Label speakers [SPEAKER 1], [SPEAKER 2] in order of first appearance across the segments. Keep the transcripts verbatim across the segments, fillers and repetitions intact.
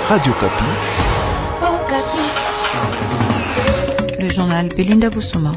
[SPEAKER 1] Radio Kapi.
[SPEAKER 2] Le journal Belinda Bousouma.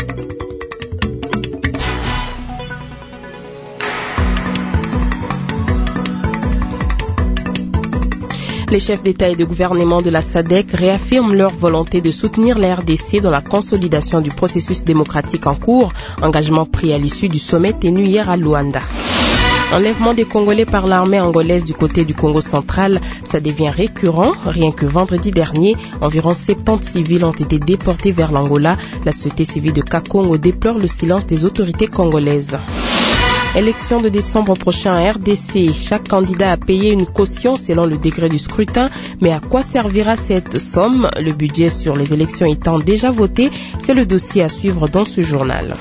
[SPEAKER 3] Les chefs d'État et de gouvernement de la S A D C réaffirment leur volonté de soutenir la R D C dans la consolidation du processus démocratique en cours, engagement pris à l'issue du sommet tenu hier à Luanda. Enlèvement des Congolais par l'armée angolaise du côté du Congo central, ça devient récurrent. Rien que vendredi dernier, environ soixante-dix civils ont été déportés vers l'Angola. La société civile de Kakongo déplore le silence des autorités congolaises. Élection de décembre prochain à R D C. Chaque candidat a payé une caution selon le degré du scrutin. Mais à quoi servira cette somme? Le budget sur les élections étant déjà voté, c'est le dossier à suivre dans ce journal.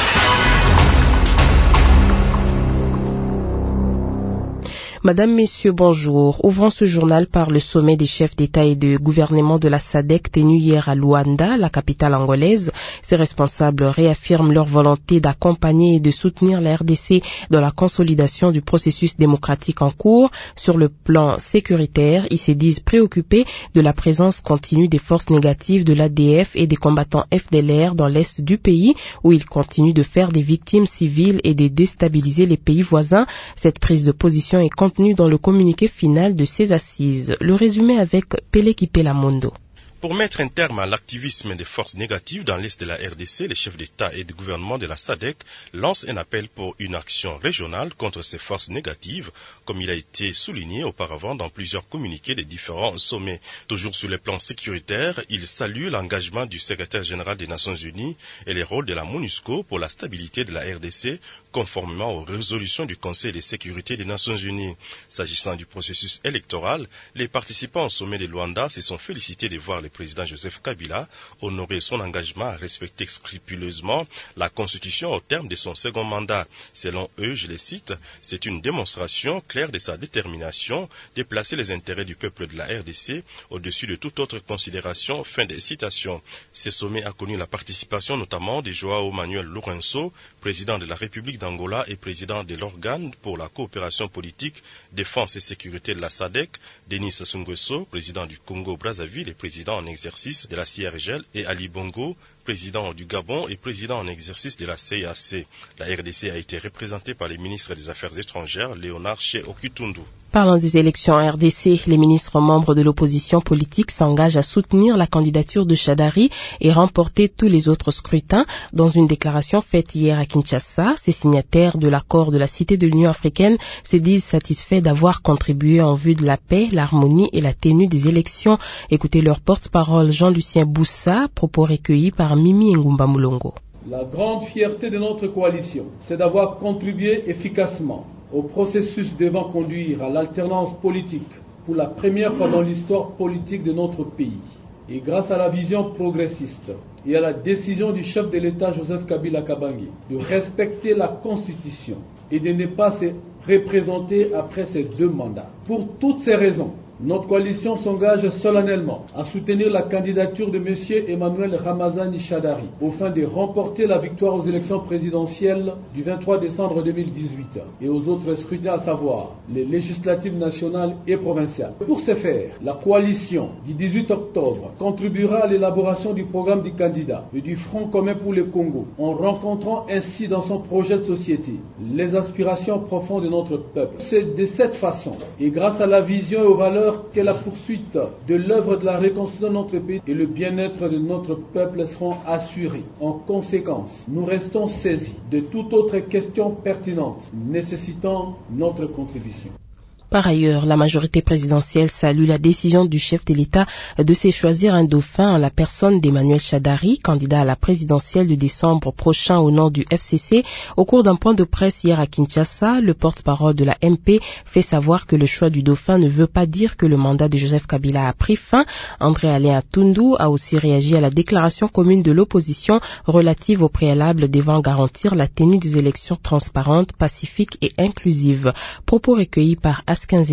[SPEAKER 3] Madame, Messieurs, bonjour. Ouvrons ce journal par le sommet des chefs d'État et de gouvernement de la S A D C tenu hier à Luanda, la capitale angolaise. Ces responsables réaffirment leur volonté d'accompagner et de soutenir la R D C dans la consolidation du processus démocratique en cours. Sur le plan sécuritaire, ils se disent préoccupés de la présence continue des forces négatives de l'A D F et des combattants F D L R dans l'est du pays, où ils continuent de faire des victimes civiles et de déstabiliser les pays voisins. Cette prise de position est contenue dans le communiqué final de ces assises. Le résumé avec Pele Kipela Mondo.
[SPEAKER 4] Pour mettre un terme à l'activisme des forces négatives dans l'est de la R D C, les chefs d'État et de gouvernement de la S A D C lancent un appel pour une action régionale contre ces forces négatives, comme il a été souligné auparavant dans plusieurs communiqués des différents sommets. Toujours sur le plan sécuritaire, ils saluent l'engagement du secrétaire général des Nations Unies et les rôles de la MONUSCO pour la stabilité de la R D C, conformément aux résolutions du Conseil de sécurité des Nations Unies. S'agissant du processus électoral, les participants au sommet de Luanda se sont félicités de voir le président Joseph Kabila honorer son engagement à respecter scrupuleusement la Constitution au terme de son second mandat. Selon eux, je les cite, c'est une démonstration claire de sa détermination de placer les intérêts du peuple de la R D C au-dessus de toute autre considération. Fin des citations. Ce sommet a connu la participation notamment de Joao Manuel Lourenço, président de la République d'Angola et président de l'organe pour la coopération politique, défense et sécurité de la S A D C, Denis Sassou Nguesso, président du Congo-Brazzaville et président en exercice de la C I R G L, et Ali Bongo, président du Gabon et président en exercice de la C I A C. La R D C a été représentée par le ministre des Affaires étrangères, Léonard Che Okutundu.
[SPEAKER 3] Parlant des élections en R D C, les ministres membres de l'opposition politique s'engagent à soutenir la candidature de Chadari et remporter tous les autres scrutins. Dans une déclaration faite hier à Kinshasa, ces signataires de l'accord de la Cité de l'Union africaine se disent satisfaits d'avoir contribué en vue de la paix, l'harmonie et la tenue des élections. Écoutez leur porte-parole Jean-Lucien Boussa, propos recueillis par Mimi Ngumba Mulongo.
[SPEAKER 5] La grande fierté de notre coalition, c'est d'avoir contribué efficacement au processus devant conduire à l'alternance politique pour la première fois dans l'histoire politique de notre pays. Et grâce à la vision progressiste et à la décision du chef de l'État Joseph Kabila Kabange de respecter la Constitution et de ne pas se représenter après ces deux mandats. Pour toutes ces raisons, notre coalition s'engage solennellement à soutenir la candidature de M. Emmanuel Ramazani Chadari au fin de remporter la victoire aux élections présidentielles du vingt-trois décembre deux mille dix-huit et aux autres scrutins, à savoir les législatives nationales et provinciales. Pour ce faire, la coalition du dix-huit octobre contribuera à l'élaboration du programme du candidat et du Front commun pour le Congo, en rencontrant ainsi dans son projet de société les aspirations profondes de notre peuple. C'est de cette façon, et grâce à la vision et aux valeurs que la poursuite de l'œuvre de la reconstruction de notre pays et le bien-être de notre peuple seront assurés. En conséquence, nous restons saisis de toute autre question pertinente nécessitant notre contribution.
[SPEAKER 3] Par ailleurs, la majorité présidentielle salue la décision du chef de l'État de se choisir un dauphin en la personne d'Emmanuel Chadari, candidat à la présidentielle de décembre prochain au nom du F C C. Au cours d'un point de presse hier à Kinshasa, le porte-parole de la M P fait savoir que le choix du dauphin ne veut pas dire que le mandat de Joseph Kabila a pris fin. André Alain Tundu a aussi réagi à la déclaration commune de l'opposition relative au préalable devant garantir la tenue des élections transparentes, pacifiques et inclusives. Propos recueillis par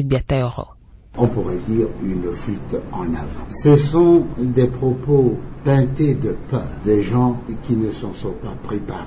[SPEAKER 6] On pourrait dire une fuite en avant. Ce sont des propos teintés de peur, des gens qui ne s'en sont pas préparés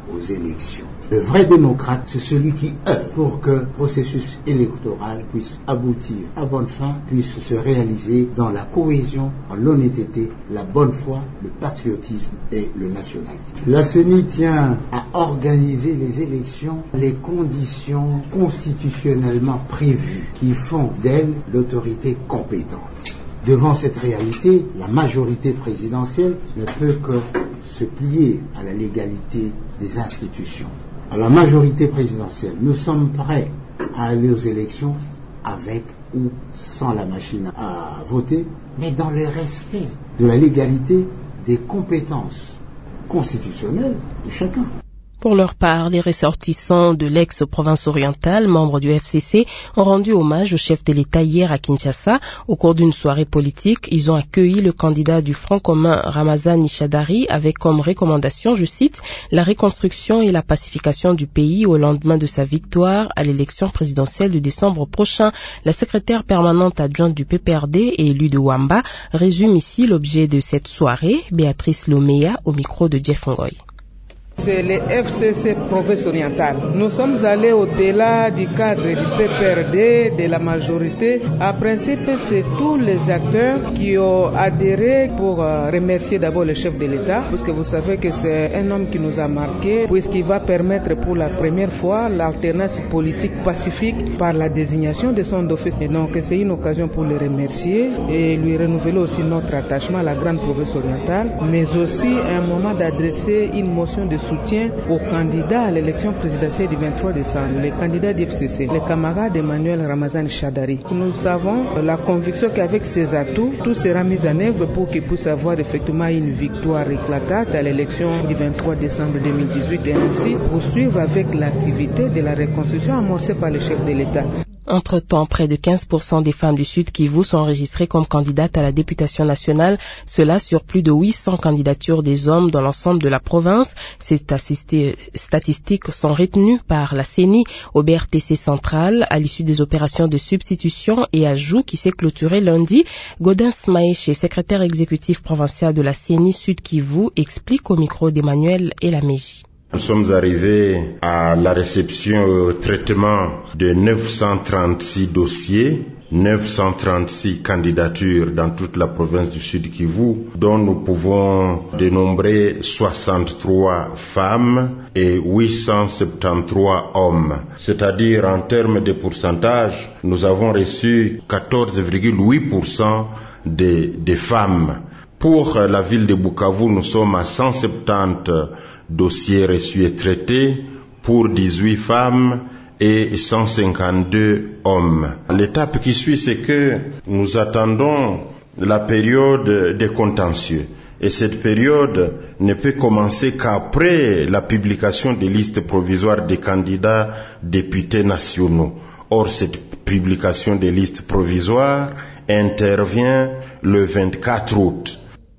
[SPEAKER 6] aux élections. Le vrai démocrate, c'est celui qui œuvre pour que le processus électoral puisse aboutir à bonne fin, puisse se réaliser dans la cohésion, en l'honnêteté, la bonne foi, le patriotisme et le nationalisme. La C E N I tient à organiser les élections, les conditions constitutionnellement prévues qui font d'elle l'autorité compétente. Devant cette réalité, la majorité présidentielle ne peut que se plier à la légalité des institutions. À la majorité présidentielle, nous sommes prêts à aller aux élections avec ou sans la machine à voter, mais dans le respect de la légalité des compétences constitutionnelles de chacun.
[SPEAKER 3] Pour leur part, les ressortissants de l'ex-province orientale, membres du F C C, ont rendu hommage au chef de l'État hier à Kinshasa. Au cours d'une soirée politique, ils ont accueilli le candidat du Front commun Ramazani Shadary avec comme recommandation, je cite, la reconstruction et la pacification du pays au lendemain de sa victoire à l'élection présidentielle de décembre prochain. La secrétaire permanente adjointe du P P R D et élue de Wamba résume ici l'objet de cette soirée. Béatrice Lomea au micro de Jeff Ngoy.
[SPEAKER 1] C'est le F C C province orientale. Nous sommes allés au-delà du cadre du P P R D, de la majorité. En principe, c'est tous les acteurs qui ont adhéré pour remercier d'abord le chef de l'État, parce que vous savez que c'est un homme qui nous a marqué, puisqu'il va permettre pour la première fois l'alternance politique pacifique par la désignation de son office. Et donc, c'est une occasion pour le remercier et lui renouveler aussi notre attachement à la grande province orientale, mais aussi un moment d'adresser une motion de soutien aux candidats à l'élection présidentielle du vingt-trois décembre, les candidats du F C C, les camarades d'Emmanuel Ramazani Shadary. Nous avons la conviction qu'avec ces atouts, tout sera mis en œuvre pour qu'ils puissent avoir effectivement une victoire éclatante à l'élection du vingt-trois décembre deux mille dix-huit et ainsi poursuivre avec l'activité de la reconstruction amorcée par le chef de l'État.
[SPEAKER 3] Entre-temps, près de quinze pour cent des femmes du Sud Kivu sont enregistrées comme candidates à la députation nationale, cela sur plus de huit cents candidatures des hommes dans l'ensemble de la province. Ces statistiques sont retenues par la C E N I au B R T C central à l'issue des opérations de substitution et ajout qui s'est clôturé lundi. Godin Smaeche, secrétaire exécutif provincial de la C E N I Sud Kivu, explique au micro d'Emmanuel Elameji.
[SPEAKER 7] Nous sommes arrivés à la réception au traitement de neuf cent trente-six dossiers, neuf cent trente-six candidatures dans toute la province du Sud Kivu, dont nous pouvons dénombrer soixante-trois femmes et huit cent soixante-treize hommes. C'est-à-dire, en termes de pourcentage, nous avons reçu quatorze virgule huit pour cent des, des femmes. Pour la ville de Bukavu, nous sommes à cent soixante-dix dossiers reçus et traités pour dix-huit femmes et cent cinquante-deux hommes. L'étape qui suit, c'est que nous attendons la période des contentieux. Et cette période ne peut commencer qu'après la publication des listes provisoires des candidats députés nationaux. Or, cette publication des listes provisoires intervient le vingt-quatre août.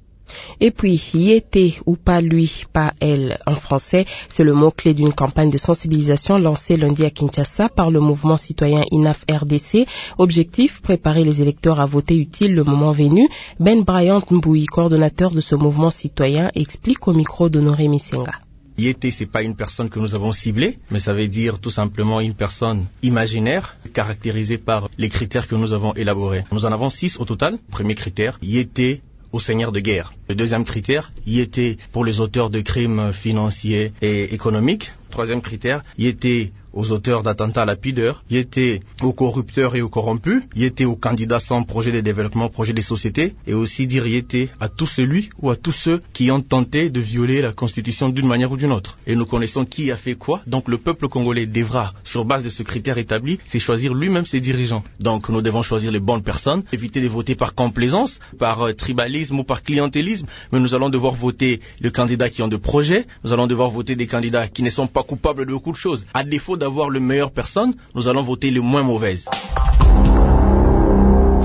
[SPEAKER 3] Et puis, y était ou pas lui, pas elle en français, c'est le mot-clé d'une campagne de sensibilisation lancée lundi à Kinshasa par le mouvement citoyen I N A F R D C. Objectif, préparer les électeurs à voter utile le moment venu. Ben Bryant Mboui, coordonnateur de ce mouvement citoyen, explique au micro d'Honoré Misenga.
[SPEAKER 8] Yété, c'est pas une personne que nous avons ciblée, mais ça veut dire tout simplement une personne imaginaire, caractérisée par les critères que nous avons élaborés. Nous en avons six au total. Premier critère, Yété aux seigneurs de guerre. Le deuxième critère, y était pour les auteurs de crimes financiers et économiques. Troisième critère, y était aux auteurs d'attentats à la pudeur, y était aux corrupteurs et aux corrompus, y était aux candidats sans projet de développement, projet des sociétés, et aussi dire y était à tout celui ou à tous ceux qui ont tenté de violer la Constitution d'une manière ou d'une autre. Et nous connaissons qui a fait quoi, donc le peuple congolais devra, sur base de ce critère établi, c'est choisir lui-même ses dirigeants. Donc nous devons choisir les bonnes personnes, éviter de voter par complaisance, par euh, tribalisme ou par clientélisme, mais nous allons devoir voter les candidats qui ont de projets, nous allons devoir voter des candidats qui ne sont pas coupables de beaucoup de choses. À défaut d'avoir le meilleure personne, nous allons voter les moins mauvaises.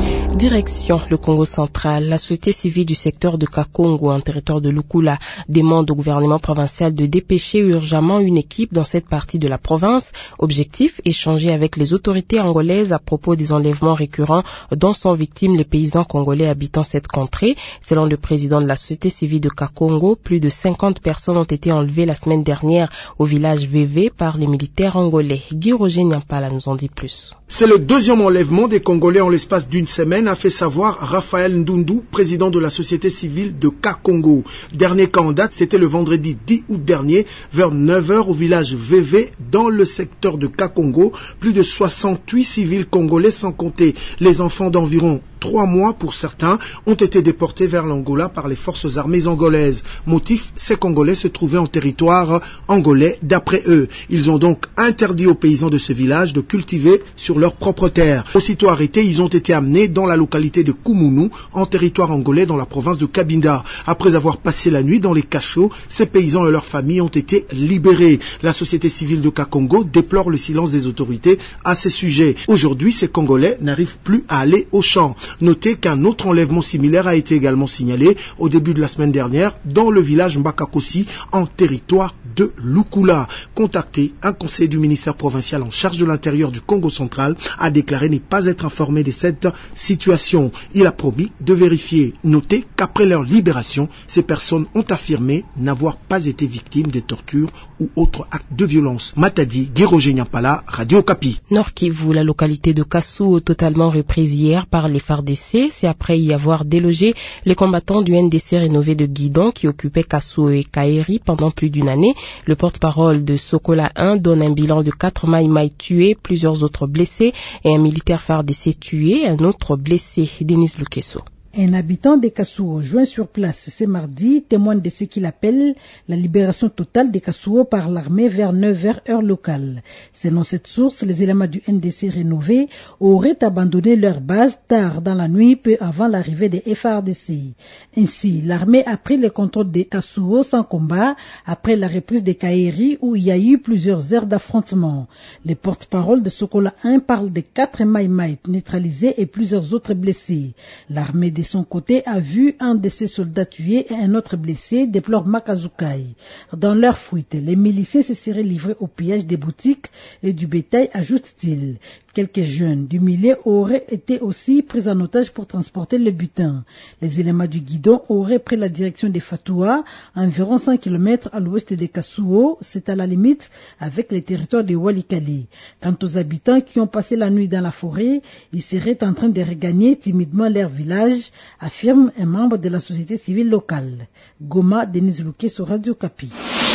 [SPEAKER 3] Direction le Congo central, la société civile du secteur de Kakongo en territoire de Lukula demande au gouvernement provincial de dépêcher urgemment une équipe dans cette partie de la province. Objectif, échanger avec les autorités angolaises à propos des enlèvements récurrents dont sont victimes les paysans congolais habitant cette contrée. Selon le président de la société civile de Kakongo, plus de cinquante personnes ont été enlevées la semaine dernière au village V V par les militaires angolais. Guy Roger Nyampala nous en dit plus.
[SPEAKER 9] C'est le deuxième enlèvement des Congolais en l'espace d'une semaine, a fait savoir Raphaël Ndundu, président de la société civile de Kakongo. Dernier cas en date, c'était le vendredi dix août dernier, vers neuf heures au village V V, dans le secteur de Kakongo. Plus de soixante-huit civils congolais, sans compter les enfants d'environ trois mois pour certains, ont été déportés vers l'Angola par les forces armées angolaises. Motif, ces Congolais se trouvaient en territoire angolais d'après eux. Ils ont donc interdit aux paysans de ce village de cultiver sur leur propre terre. Aussitôt arrêtés, ils ont été amenés dans la localité de Koumounu, en territoire angolais dans la province de Cabinda. Après avoir passé la nuit dans les cachots, ces paysans et leurs familles ont été libérés. La société civile de Kakongo déplore le silence des autorités à ces sujets. Aujourd'hui, ces Congolais n'arrivent plus à aller au champ. Notez qu'un autre enlèvement similaire a été également signalé au début de la semaine dernière dans le village Mbakakosi, en territoire de Lukula. Contacté, un conseiller du ministère provincial en charge de l'intérieur du Congo central a déclaré ne pas être informé de cette situation. Il a promis de vérifier. Notez qu'après leur libération, ces personnes ont affirmé n'avoir pas été victimes de tortures ou autres actes de violence. Matadi, Guy-Roger Nyampala, Radio Okapi.
[SPEAKER 3] Nord Kivu, la localité de Kassou, totalement reprise hier par les F A R D C. C'est après y avoir délogé les combattants du N D C rénové de Guidon qui occupaient Kassou et Kaeri pendant plus d'une année. Le porte-parole de Sokola un donne un bilan de quatre Maï-Maï tués, plusieurs autres blessés et un militaire F A R D C tué, un autre blessé. Denis Lukeso.
[SPEAKER 10] Un habitant de Kassouo, joint sur place ce mardi, témoigne de ce qu'il appelle la libération totale de Kassouo par l'armée vers neuf heures heure locale. Selon cette source, les éléments du N D C rénové auraient abandonné leur base tard dans la nuit, peu avant l'arrivée des F A R D C. Ainsi, l'armée a pris le contrôle de Kassouo sans combat après la reprise de Kaeri où il y a eu plusieurs heures d'affrontement. Le porte-parole de Sokola un parle de quatre Maï-Maï neutralisés et plusieurs autres blessés. L'armée de son côté a vu un de ses soldats tués et un autre blessé, déplore Makazukai. Dans leur fuite, les miliciens se seraient livrés au pillage des boutiques et du bétail, ajoute-t-il. Quelques jeunes du milieu auraient été aussi pris en otage pour transporter le butin. Les éléments du Guidon auraient pris la direction des Fatoua, environ cent kilomètres à l'ouest de Kassouo, c'est à la limite avec les territoires de Walikali. Quant aux habitants qui ont passé la nuit dans la forêt, ils seraient en train de regagner timidement leur village, affirme un membre de la société civile locale. Goma, Denis Louquet sur Radio Okapi.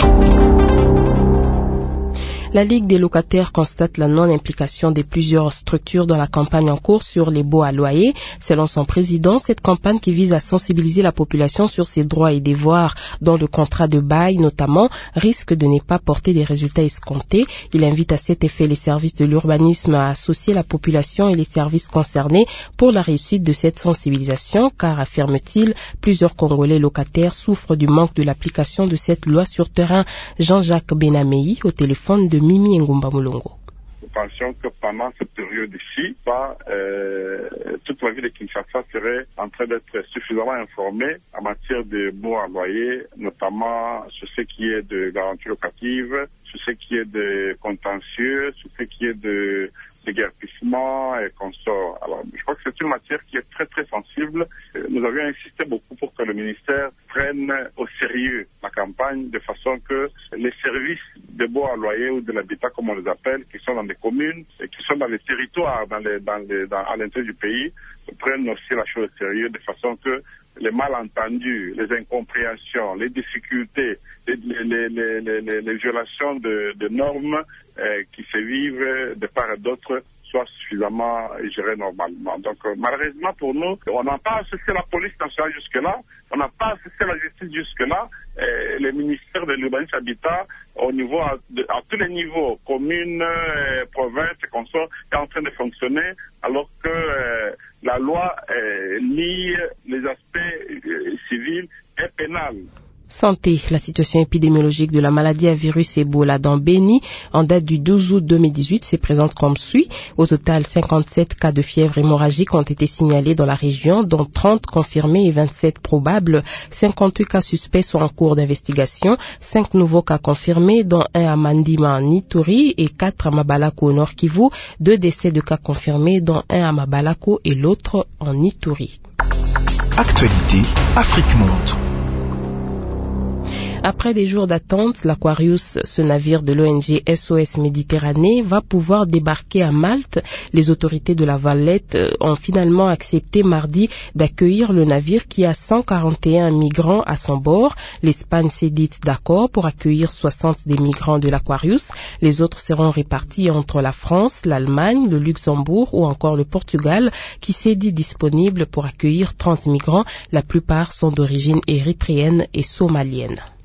[SPEAKER 3] La Ligue des locataires constate la non-implication de plusieurs structures dans la campagne en cours sur les baux à loyer. Selon son président, cette campagne qui vise à sensibiliser la population sur ses droits et devoirs dans le contrat de bail notamment, risque de ne pas porter des résultats escomptés. Il invite à cet effet les services de l'urbanisme à associer la population et les services concernés pour la réussite de cette sensibilisation, car, affirme-t-il, plusieurs Congolais locataires souffrent du manque de l'application de cette loi sur terrain. Jean-Jacques Benamei au téléphone de Mimi Ngumba Mulongo.
[SPEAKER 11] Nous pensions que pendant cette période-ci, pas, euh, toute la ville de Kinshasa serait en train d'être suffisamment informée en matière de baux à loyer, notamment sur ce qui est de garantie locative, sur ce qui est de contentieux, sur ce qui est de déguerpissement et consorts. Alors, je crois que c'est une matière qui est très très sensible. Nous avions insisté beaucoup pour que le ministère prenne au sérieux la campagne de façon que les services de baux à loyer ou de l'habitat, comme on les appelle, qui sont dans des communes et qui sont dans les territoires, dans les, dans les, dans, à l'intérieur du pays, prennent aussi la chose au sérieux de façon que les malentendus, les incompréhensions, les difficultés, les, les, les, les, les, les violations de, de normes euh, qui se vivent de part et d'autre soient suffisamment gérées normalement. Donc euh, malheureusement pour nous, on n'a pas associé la police nationale jusque-là, on n'a pas associé la justice jusque-là, et les ministères de l'urbanisme habitat au niveau à, de, à tous les niveaux, communes, euh, provinces et consorts, est en train de fonctionner alors que euh, la loi euh, lie les aspects euh, civils et pénals.
[SPEAKER 3] santé, la situation épidémiologique de la maladie à virus Ebola dans Béni en date du douze août deux mille dix-huit se présente comme suit. Au total, cinquante-sept cas de fièvre hémorragique ont été signalés dans la région, dont trente confirmés et vingt-sept probables. cinquante-huit cas suspects sont en cours d'investigation, cinq nouveaux cas confirmés, dont un à Mandima en Ituri et quatre à Mabalako au Nord Kivu, deux décès de cas confirmés, dont un à Mabalako et l'autre en Ituri.
[SPEAKER 12] Actualité, Afrique Monde.
[SPEAKER 3] Après des jours d'attente, l'Aquarius, ce navire de l'O N G S O S Méditerranée, va pouvoir débarquer à Malte. Les autorités de la Valette ont finalement accepté mardi d'accueillir le navire qui a cent quarante et un migrants à son bord. L'Espagne s'est dite d'accord pour accueillir soixante des migrants de l'Aquarius. Les autres seront répartis entre la France, l'Allemagne, le Luxembourg ou encore le Portugal, qui s'est dit disponible pour accueillir trente migrants. La plupart sont d'origine érythréenne et somalienne.